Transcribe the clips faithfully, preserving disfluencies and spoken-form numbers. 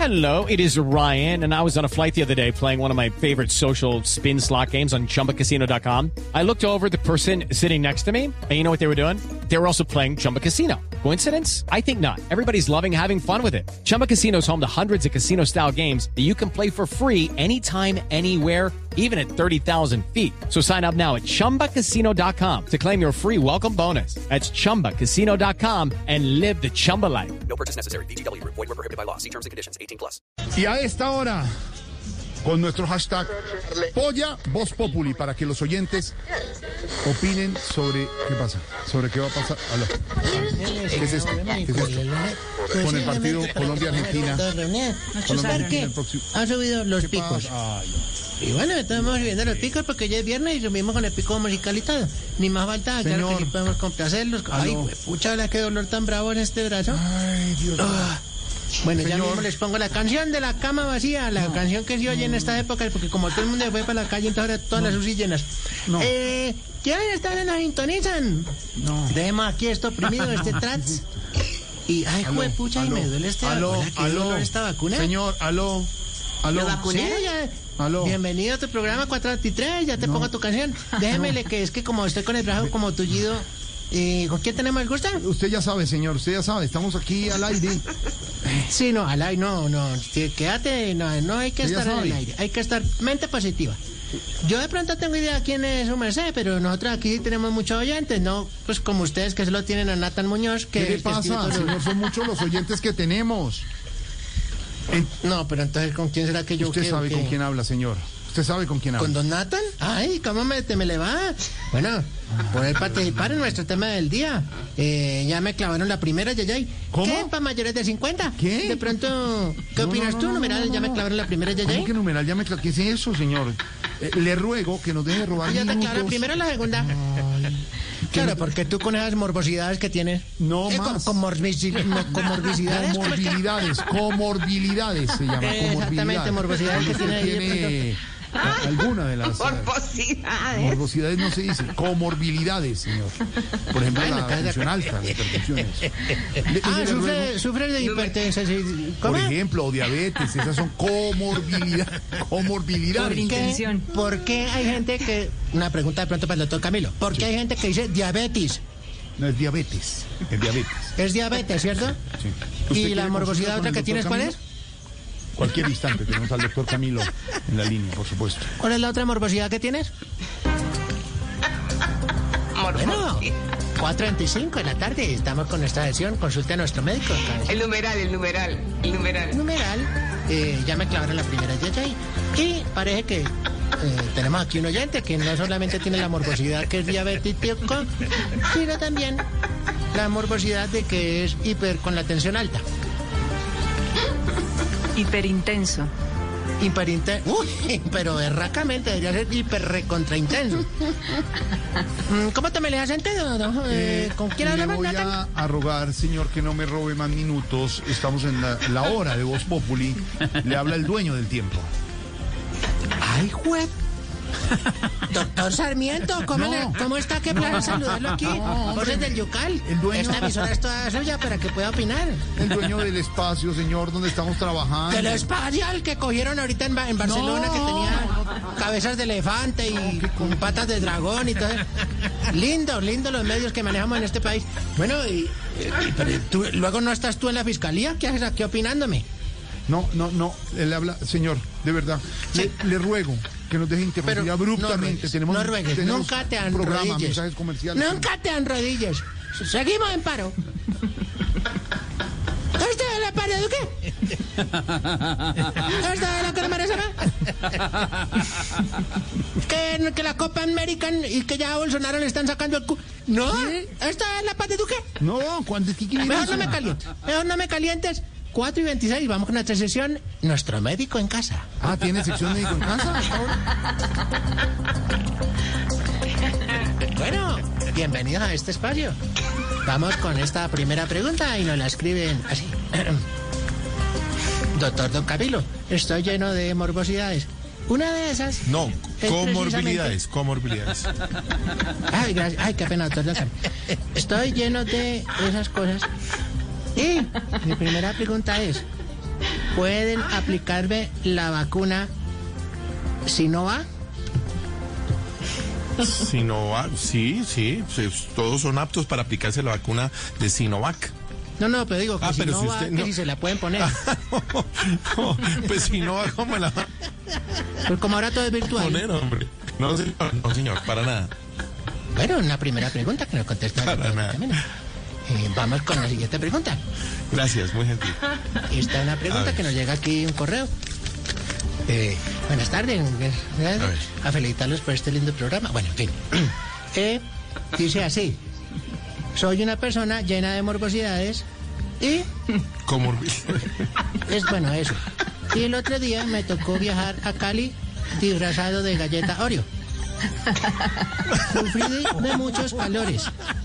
Hello, it is Ryan, and I was on a flight the other day playing one of my favorite social spin slot games on Chumba Casino dot com. I looked over at the person sitting next to me, and you know what they were doing? They were also playing Chumba Casino. Coincidence? I think not. Everybody's loving having fun with it. Chumba Casino is home to hundreds of casino-style games that you can play for free anytime, anywhere, even at thirty thousand feet. So sign up now at Chumba Casino dot com to claim your free welcome bonus. That's Chumba Casino dot com and live the Chumba life. No purchase necessary. V G W. Void where prohibited by law. See terms and conditions. eighteen plus. Y a esta hora, con nuestro hashtag Polla Voz Populi, para que los oyentes opinen sobre qué pasa, sobre qué va a pasar. Aló. ¿Qué es esto? ¿Qué es esto? Con el partido Colombia-Argentina. Colombia-Argentina. Ha subido los picos. Ay, Y bueno, estamos subiendo los picos porque ya es viernes y subimos con el pico musical y todo. Ni más falta, claro que sí podemos complacerlos. Ay, güey, pucha, la qué dolor tan bravo en este brazo. ay, Dios mío. Ah. Bueno, Señor. ya mismo les pongo la canción de la cama vacía, la no, canción que se oye en esta época, porque como todo el mundo fue para la calle, entonces ahora todas no. las U C I llenas. No. Eh, ¿quiénes están en la sintonizan? No. Dejemos aquí esto oprimido, este trats. Y, ay, jue, pucha, y me duele este aló, vacuna. ¿Qué aló, dolor esta vacuna? Señor, aló, aló. ¿La vacuné? ¿Sí? Ya. Aló. Bienvenido a tu programa cuatro veintitrés, ya te no. pongo tu canción. Déjemele no. que es que como estoy con el brazo como tullido. Eh, ¿Con quién tenemos el gusto? Usted ya sabe, señor, usted ya sabe, estamos aquí al aire. Sí, no, al aire, no, no, sí, quédate, no, no hay que usted estar en el aire, hay que estar mente positiva. Yo de pronto tengo idea quién es su merced, pero nosotros aquí tenemos muchos oyentes, ¿no? Pues como ustedes que solo tienen a Nathan Muñoz. Que ¿Qué le pasa, señor? Son muchos los oyentes que tenemos. En... No, pero entonces, ¿con quién será que yo Usted qué, sabe qué? con quién habla, señor. ¿Usted sabe con quién habla? ¿Con don Nathan? Ay, ¿cómo me, te me le va? Bueno, poder participar en nuestro tema del día. Eh, ya me clavaron la primera, Yayay. ¿Cómo? ¿Qué? ¿Para mayores de cincuenta? ¿Qué? De pronto, ¿qué no, opinas no, no, tú, no, numeral? No, no, ya me no. clavaron la primera, Yayay. ¿Cómo que numeral? Ya me clavaron. ¿Qué es eso, señor? Eh, le ruego que nos deje robar Ya minutos. te clavaron primero la segunda. Ay. Claro, porque tú con esas morbosidades que tienes. No eh, más. Con, comorbici- no, comorbicidades. Comorbilidades, comorbilidades se llama. Eh, exactamente, morbosidades que tiene ahí de tiene alguna de las morbosidades. Morbosidades no se dice, comorbilidades, señor. Por ejemplo, Bueno, la tensión alta, las hipertensiones. Le- Ah, le sufre, ruego, sufre de hipertensión. por ¿Cómo? ejemplo, o diabetes, esas son comorbilidades. Comorbilidades. ¿Por qué, ¿Por qué hay gente que... Una pregunta de pronto para el doctor Camilo. ¿Por qué hay gente que dice diabetes? No es diabetes, es diabetes. Es diabetes, ¿cierto? Sí. ¿Usted ¿Y quiere la morbosidad consulta otra con que el tienes doctor cuál es? Camilo? Cualquier instante tenemos al doctor Camilo en la línea, por supuesto. ¿Cuál es la otra morbosidad que tienes? Bueno, cuatro veinticinco de la tarde, estamos con nuestra sesión, consulte a nuestro médico. El numeral, el numeral, el numeral. Numeral, eh, ya me clavaron la primera Yayay. Y parece que eh, tenemos aquí un oyente que no solamente tiene la morbosidad que es diabético, sino también la morbosidad de que es hiper con la tensión alta. Hiperintenso. Hiperintenso. Uy, pero berracamente debería ser hiper recontraintenso. ¿Cómo te me le has sentido? ¿No? Eh, ¿Con quién Le hablamos, voy Nathan? a, a rogar, señor, que no me robe más minutos. Estamos en la, la hora de Voz Populi. Le habla el dueño del tiempo. Ay, juez. Doctor Sarmiento, ¿cómo, No. le- ¿cómo está? Qué placer saludarlo aquí. No, Vos es del Yucal. El dueño- Esta emisora es toda suya para que pueda opinar. El dueño del espacio, señor, donde estamos trabajando. De lo espacial que cogieron ahorita en, Ba- en Barcelona, No. que tenía cabezas de elefante y con patas de dragón y todo. Lindo, lindo los medios que manejamos en este país. Bueno, y, y- pero tú, luego no estás tú en la fiscalía. ¿Qué haces aquí opinándome? No, no, no. Él habla, señor, de verdad. Sí. Le, le ruego que nos deje interrumpir Pero abruptamente. no ruegues, tenemos, no ruegues, tenemos nunca te un programa, arrodilles. mensajes comerciales. Nunca te arrodilles. Seguimos en paro. ¿Este de la pared de qué? ¿Este de la cámara se va? Que, que la Copa American y que ya a Bolsonaro le están sacando el cu... No, ¿esta es la paz de Duque? No, ¿cuándo es que quiere Mejor eso? no me calientes, mejor no me calientes. cuatro y veintiséis, vamos con nuestra sesión, nuestro médico en casa. Ah, ¿tiene sección médico en casa? Bueno, bienvenidos a este espacio. Vamos con esta primera pregunta y nos la escriben así. Doctor Don Camilo, estoy lleno de morbosidades. Una de esas... No, es comorbilidades, comorbilidades. Ay, gracias. Ay, qué pena, doctor Don Camilo. Estoy lleno de esas cosas. Y mi primera pregunta es, ¿pueden aplicarme la vacuna Sinovac? Sinovac, sí, sí, sí, todos son aptos para aplicarse la vacuna de Sinovac. No, no, pero digo que Ah, si pero no si va, usted que no- si se la pueden poner. No, pues Sinovac, ¿cómo me la va Pues como ahora todo es a virtual. poner, hombre? No, señor, no, señor, para nada. Bueno, una primera pregunta que nos contesta. Para nada. Eh, vamos con la siguiente pregunta. Gracias, muy gentil. Esta es una A pregunta ver. que nos llega aquí un correo. Eh, buenas tardes. Gracias A ver. a felicitarlos por este lindo programa. Bueno, en fin. Eh, dice así. Soy una persona llena de morbosidades y Comorbilidades. es bueno eso. Y el otro día me tocó viajar a Cali disfrazado de galleta Oreo. Sufrí de, de muchos calores.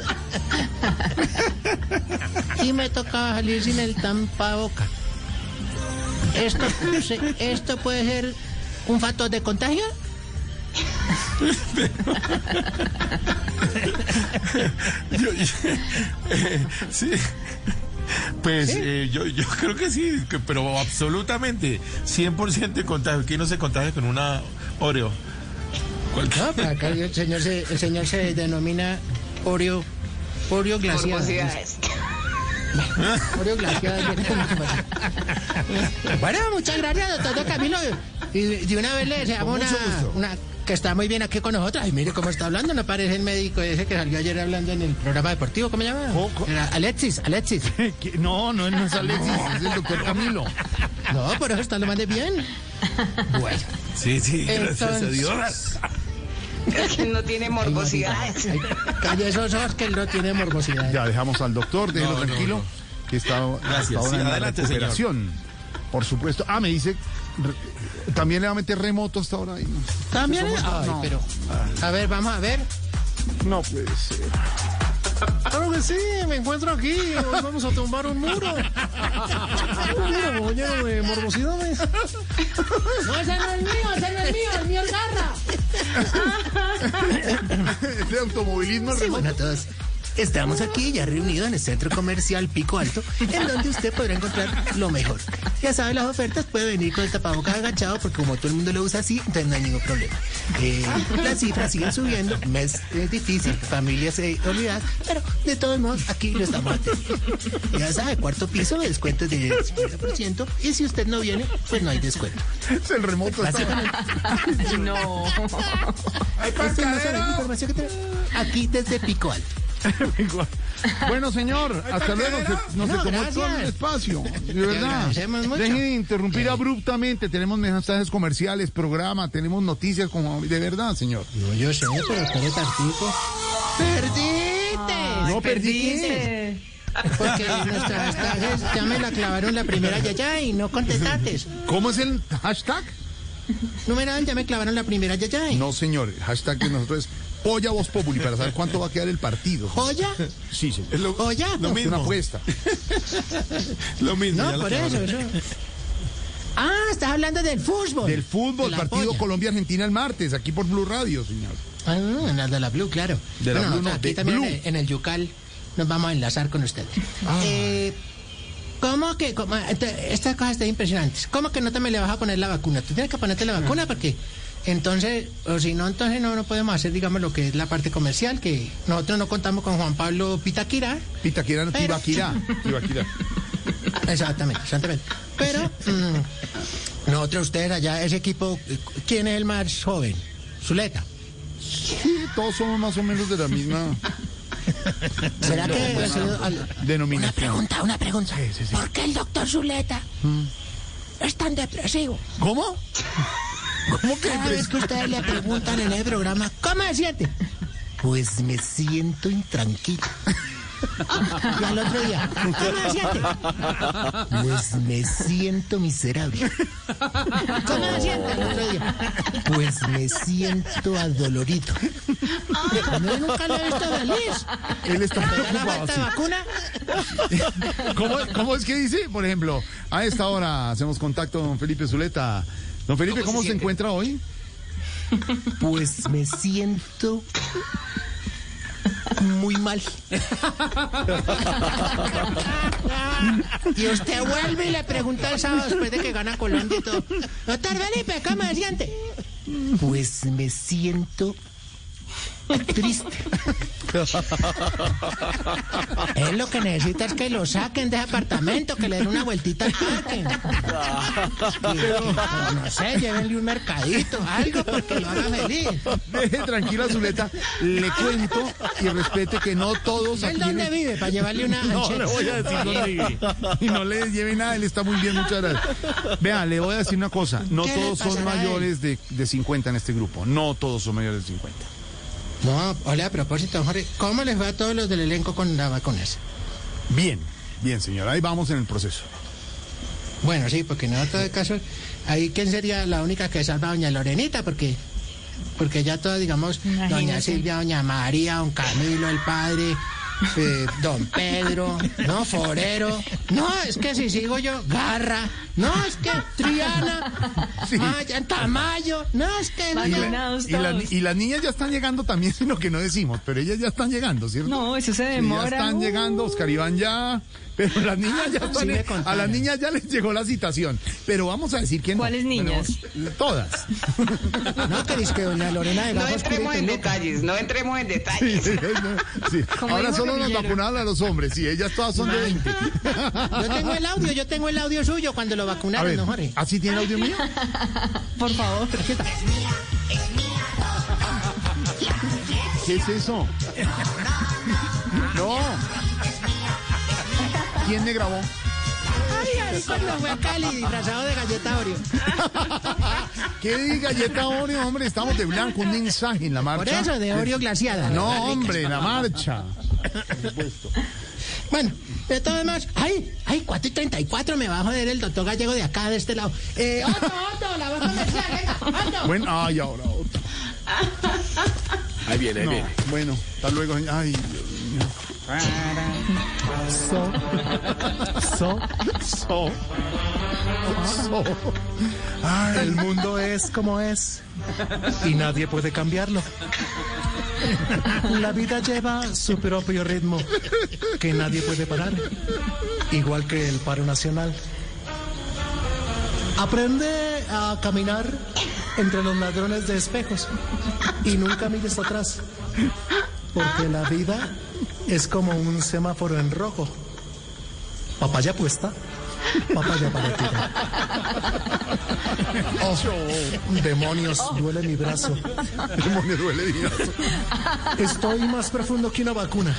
Y me tocaba salir sin el tampaboca. Esto, se- esto puede ser un factor de contagio. Yo- yo- eh, sí. Pues eh, yo, yo creo que sí, que- pero absolutamente, cien por ciento de contagio. ¿Quién no se contagia con una Oreo? Cualquier- No, pero acá el señor se, el señor se denomina Oreo, Oreo glaciado. Morbosidades. Oreo glaciado. Bueno, muchas gracias, doctor Camilo. Y de una vez le deseamos una, una que está muy bien aquí con nosotros. Ay, mire cómo está hablando, no parece el médico ese que salió ayer hablando en el programa deportivo. ¿Cómo se llama? ¿Cómo, cómo? Era Alexis, Alexis. ¿Qué? No, no, no es Alexis, es el doctor Camilo. No, por eso está lo más de bien. Bueno, Sí, sí, gracias a Entonces- Dios. Es que no tiene morbosidades. ay, calle esos ojos que él no tiene morbosidad. Ya dejamos al doctor, déjelo No, no, tranquilo, no. que está Gracias, hasta ahora sí, en la adelante, recuperación. Por supuesto. Ah, me dice, re- también le va a meter remoto hasta ahora. Ay, no. También, Somos- ay, no. pero a ver, vamos a ver. No puede ser. Claro que sí, me encuentro aquí. Hoy vamos a tumbar un muro. Un muro lleno de morbosidades. No, ese no es mío, ese no es mío, el mío es Garra. De automovilismo Sí, remoto. bueno, a todos. Estamos aquí ya reunidos en el centro comercial Pico Alto, en donde usted podrá encontrar lo mejor. Ya sabe, las ofertas, puede venir con el tapabocas agachado, porque como todo el mundo lo usa así, entonces no hay ningún problema. Eh, las cifras siguen subiendo, mes es difícil, familias eh, olvidadas, pero de todos modos aquí lo estamos atendiendo. Ya sabe, cuarto piso, descuentos del cincuenta por ciento, y si usted no viene, pues no hay descuento. Es el remoto. Está... Básicamente, No. esta es más o menos información que tenemos aquí desde Pico Alto. Bueno, señor, hasta luego. Se, no, No, se tomó gracias. todo el espacio. De Te verdad. agradecemos mucho. Deje de interrumpir Eh. abruptamente. Tenemos mensajes comerciales, programa, tenemos noticias como de verdad, señor. No, yo sé, pero espere tartico. ¡Perdiste! No perdí. Porque nuestra hashtag es, ya me la clavaron la primera yaya y no contestaste. ¿Cómo es el hashtag? Numeral, ya me clavaron la primera yaya. No, señor. El hashtag de nosotros es Polla Voz Populi para saber cuánto va a quedar el partido. ¿Joya? Sí, sí. Es lo, ¿Joya? lo Es una mismo. apuesta. Lo mismo. No, ya lo por eso, acabaron. eso. Ah, estás hablando del fútbol. Del fútbol, De la partido polla. Colombia-Argentina el martes, aquí por Blue Radio, señor. Ah, en la de la Blue, claro. De la Bueno, Blue, no, aquí de también Blue. en el- en el Yucal nos vamos a enlazar con ustedes. Eh, ¿Cómo que? Cómo, este- estas cosas están impresionantes. ¿Cómo que no te me le vas a poner la vacuna? Tú tienes que ponerte la vacuna porque entonces, o si no, entonces no, no podemos hacer, digamos, lo que es la parte comercial, que nosotros no contamos con Juan Pablo Pitaquira. Pitaquira, no, Pero- Tibaquirá. Tibaquirá. Exactamente, exactamente. Pero mm, nosotros, ustedes allá, ese equipo, ¿quién es el más joven? Zuleta. Sí, todos somos más o menos de la misma ¿Será que al- denominación. Una pregunta, una pregunta. Sí, sí, sí. ¿Por qué el doctor Zuleta es tan depresivo? ¿Cómo? ¿Cómo que Cada vez que ustedes le preguntan en el programa, ¿cómo se siente? Pues me siento intranquilo. Y al otro día, ¿cómo se siente? Pues me siento miserable. ¿Cómo se siente al otro día? Pues me siento adolorido. No, nunca lo he visto feliz. él está ¿Te da la preocupado? falta Sí. de vacuna? ¿Cómo, ¿Cómo es que dice? Por ejemplo, a esta hora hacemos contacto con Felipe Zuleta. Don Felipe, ¿Cómo ¿cómo se se siente? encuentra hoy? Pues me siento Muy mal. Y usted vuelve y le pregunta el sábado después de que gana Colombia y todo. Doctor Felipe, ¿cómo se siente? Pues me siento triste. Él lo que necesita es que lo saquen de ese apartamento, que le den una vueltita al parque. Y, no sé, llévenle un mercadito, algo, porque lo haga feliz. Deje tranquila, Zuleta. Le cuento y respete que no todos aquí... ¿Él dónde en- vive? Para llevarle una... No ancheta. le voy a decir dónde vive. Y no le lleve nada, él está muy bien, muchas gracias. Vea, le voy a decir una cosa. No ¿Qué le todos son pasará a él? mayores de, de cincuenta en este grupo. No todos son mayores de cincuenta. No, hola, a propósito, Jorge, ¿cómo les va a todos los del elenco con la vacuna esa? Bien, bien, señor. Ahí vamos en el proceso. Bueno, sí, porque en otro caso, ahí quién sería la única que salva a doña Lorenita, porque porque ya todas, digamos, doña Imagínese. Silvia, doña María, don Camilo, el padre, eh, don Pedro, no, Forero, no, es que si sigo yo, Garra, no, es que Triana, Sí. Maya, Tamayo, no, es que... Y, la- Vacunados y la- todos. y las niñas ya están llegando también, sino que no decimos, pero ellas ya están llegando, ¿cierto? No, eso se Sí, demora. ya están Uh. llegando, Oscar Iván ya, pero las niñas ya están, Sí me a contaron. las niñas ya les llegó la citación, pero vamos a decir que no. ¿Cuáles niñas? Bueno, todas. No, que dice que doña Lorena de No gafas entremos oscuras y en peluca. detalles, no entremos en Sí, detalles. sí, sí. Como Ahora dijo solo nos Guerrillero. vacunaron a los hombres, sí, ellas todas son de veinte. Yo tengo el audio, yo tengo el audio suyo cuando lo A vacunaron, ver, ¿no, Jorge? ¿así tiene audio mío? Por favor. ¿Qué es eso? No. ¿Quién me grabó? Ay, ay, cuando fue a Cali disfrazado de galleta Oreo. ¿Qué diga galleta Oreo, hombre? Estamos de blanco, un mensaje en la marcha. Por eso, de Oreo glaciada. No, Rica. hombre, la marcha. Bueno, de todas maneras, ay, ay, cuatro y treinta y cuatro me va a joder el doctor Gallego de acá, de este lado. Eh, Otto, Otto, la voz comercial, venga, Otto. Bueno, ay, ahora otro. Ahí viene, ahí No, viene. bueno, hasta luego. Ay, Dios mío. So, so, So, so. Ay, el mundo es como es y nadie puede cambiarlo. La vida lleva su propio ritmo que nadie puede parar, igual que el paro nacional. Aprende a caminar entre los ladrones de espejos y nunca mires atrás, porque la vida es como un semáforo en rojo. Papaya puesta, papaya parecida. Oh, demonios, duele mi brazo. ¿cómo me duele el brazo? Estoy más profundo que una vacuna.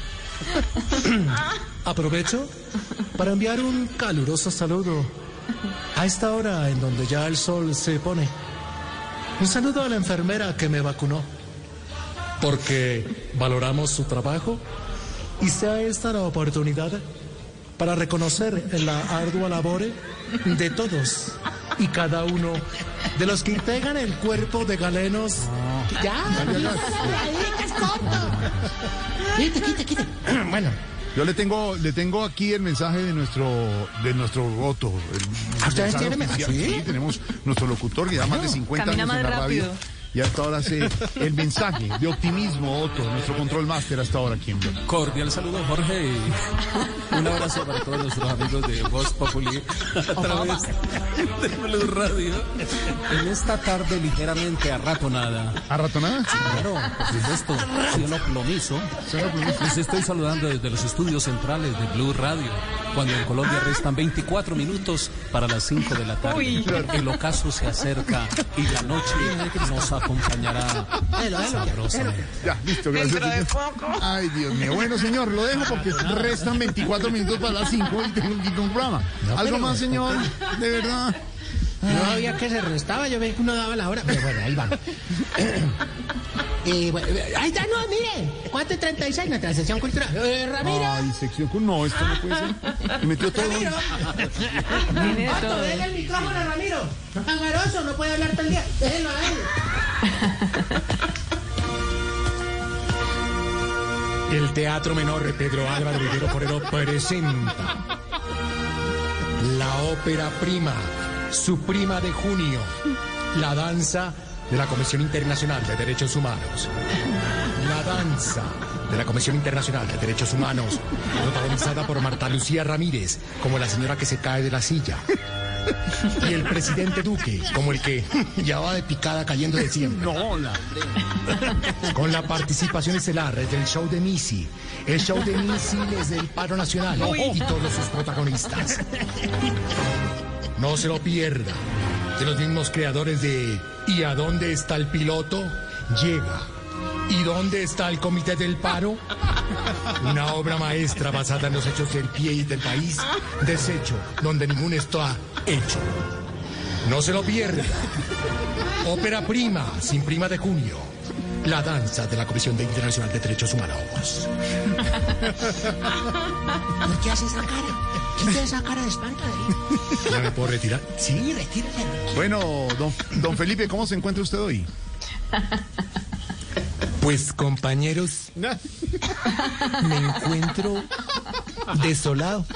Aprovecho para enviar un caluroso saludo a esta hora en donde ya el sol se pone. Un saludo a la enfermera que me vacunó, porque valoramos su trabajo y sea esta la oportunidad para reconocer la ardua labor de todos y cada uno de los que integran el cuerpo de galenos. Ya, ahí, que es corto. Quite, quite, quite. Bueno, Yo le tengo, le tengo aquí el mensaje de nuestro, de nuestro voto. el ¿ustedes mensaje tienen oficial. mensaje? Sí, tenemos nuestro locutor que lleva más de cincuenta camina años en más la radio. rápido. Y hasta ahora hace el mensaje de optimismo, Otto, nuestro control máster hasta ahora aquí en Blog. Cordial saludo, Jorge, y un abrazo para todos nuestros amigos de Voz Populi a través de Blue Radio en esta tarde ligeramente arratonada. ¿A ratonada? Claro, por supuesto, cielo plomizo. Les estoy saludando desde los estudios centrales de Blue Radio, cuando en Colombia restan veinticuatro minutos para las cinco de la tarde. Uy. El ocaso se acerca y la noche nos acompañará Hello, hello, sabrosamente. Ya, listo, gracias. Dentro de señor. poco. Ay, Dios mío. Bueno, señor, lo dejo porque restan veinticuatro minutos para las cinco y tengo que ir a un programa. ¿Algo pero- más, señor? De verdad. no había que se restaba, yo veía que uno daba la hora, pero bueno, ahí vamos. Eh, bueno, ahí está, no, mire, cuatro y treinta y seis, nuestra sección cultural. Eh, Ramiro, Ay, sección. con- No, esto no puede ser. Me metió todo. Ramiro. Tiene de Otto, todo. déle el micrófono a Ramiro. No es agaroso, no puede hablar todo el día. Déjelo a él. El Teatro Menor Pedro Álvaro Vivero Forero presenta la ópera prima, su prima de junio, la danza de la Comisión Internacional de Derechos Humanos. La danza de la Comisión Internacional de Derechos Humanos, protagonizada por Marta Lucía Ramírez, como la señora que se cae de la silla. Y el presidente Duque, como el que ya va de picada cayendo de siempre. No, la... Con la participación estelar del show de Missy, el show de misiles del paro nacional y todos sus protagonistas. No se lo pierda. De los mismos creadores de ¿Y a dónde está el piloto? Llega. ¿Y dónde está el comité del paro? Una obra maestra basada en los hechos del pie y del país, deshecho, donde ninguno está hecho. No se lo pierda. Ópera prima, sin prima de junio. La danza de la Comisión Internacional de Derechos Humanos. ¿Por qué hace esa cara? Quita esa cara de espanto de ahí. ¿Ya me puedo retirar? Sí, retírate. Bueno, don, don Felipe, ¿cómo se encuentra usted hoy? Pues, compañeros, me encuentro desolado.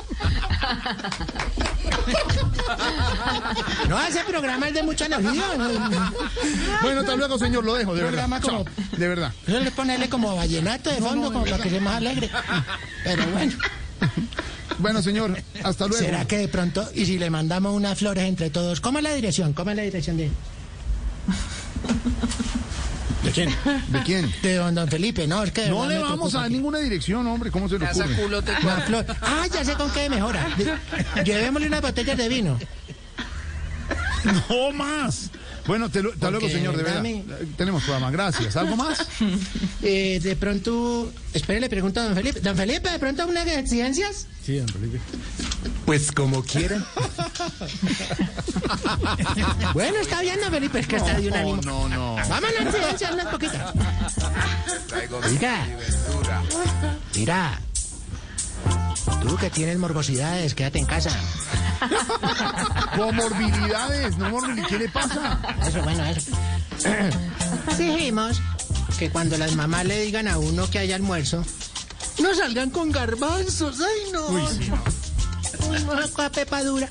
No, ese programa es de mucha energía. Bueno, hasta luego, señor, lo dejo, de verdad. Programa como- Chao, de verdad. Eso le ponerle como vallenato de fondo, como para que sea más alegre. Pero bueno, Bueno, señor, hasta luego. ¿será que de pronto, y si le mandamos unas flores entre todos? ¿Cómo es la dirección? ¿Cómo es la dirección de...? ¿De quién? ¿De quién? De don, don Felipe, no, es que... de No verdad le me vamos preocupa a dar que- ninguna dirección, hombre. ¿Cómo se le Casa ocurre? culo te Una flor. Ah, ya sé con qué mejora. De- Llevémosle unas botellas de vino. No más. Bueno, te lo- hasta luego, Porque, señor, de verdad. dame- Eh, Tenemos programa. Gracias. ¿Algo más? Eh, de pronto... Espere, le pregunto a don Felipe. Don Felipe, ¿de pronto unas exigencias? Sí, don Felipe. Pues como quieran. Bueno, está bien, don Felipe, es que está de un ánimo. No, no. Vamos a las exigencias unas poquitas. Oiga. Mira. Tú que tienes morbosidades, quédate en casa. Comorbilidades, no morbilidades. ¿Qué le pasa? Eso, bueno, eso. Dijimos que cuando las mamás le digan a uno que hay almuerzo, no salgan con garbanzos. Ay, no. Uy, sí, no. Uy, no, con la pepa dura.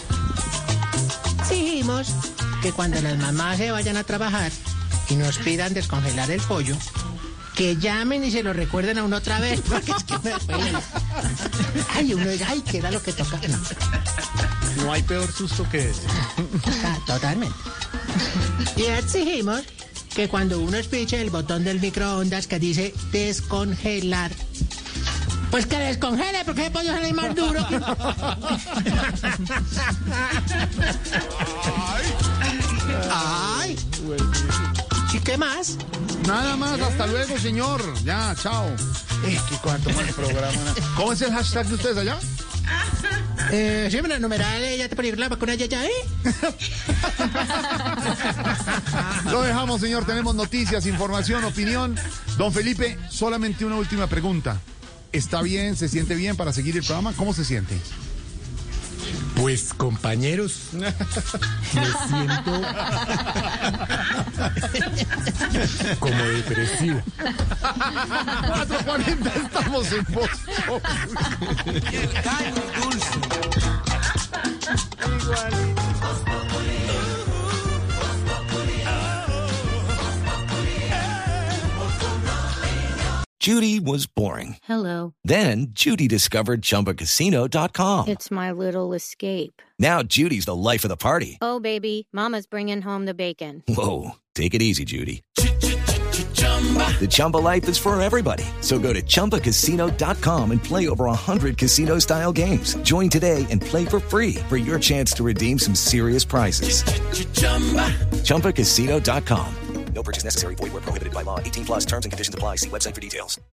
Dijimos que cuando las mamás se vayan a trabajar y nos pidan descongelar el pollo, que llamen y se lo recuerden a uno otra vez, porque es que me duele. Ay, uno dice, ay, que era lo que toca. No. No hay peor susto que ese. Ah, totalmente. Y exigimos que cuando uno espiche el botón del microondas que dice descongelar, pues que descongele, porque el pollo sale más duro. que- Ay. ¿Y qué más? Nada más, hasta luego, señor. Ya, chao. Eh, qué cuánto más programa. ¿Cómo es el hashtag de ustedes allá? Eh, sí, la numeral, eh, ya te pones la vacuna ya, ya, ¿eh? Lo dejamos, señor. Tenemos noticias, información, opinión. Don Felipe, solamente una última pregunta. ¿Está bien? ¿Se siente bien para seguir el programa? ¿Cómo se siente? Pues, compañeros, me siento como depresivo. cuatro cuarenta, estamos en Voz Populi. Judy was boring. Hello. Then Judy discovered Chumba Casino dot com. It's my little escape. Now Judy's the life of the party. Oh, baby, mama's bringing home the bacon. Whoa, take it easy, Judy. The Chumba life is for everybody. So go to Chumba Casino dot com and play over one hundred casino-style games. Join today and play for free for your chance to redeem some serious prizes. Chumba Casino dot com. No purchase necessary. Void where prohibited by law. eighteen plus terms and conditions apply. See website for details.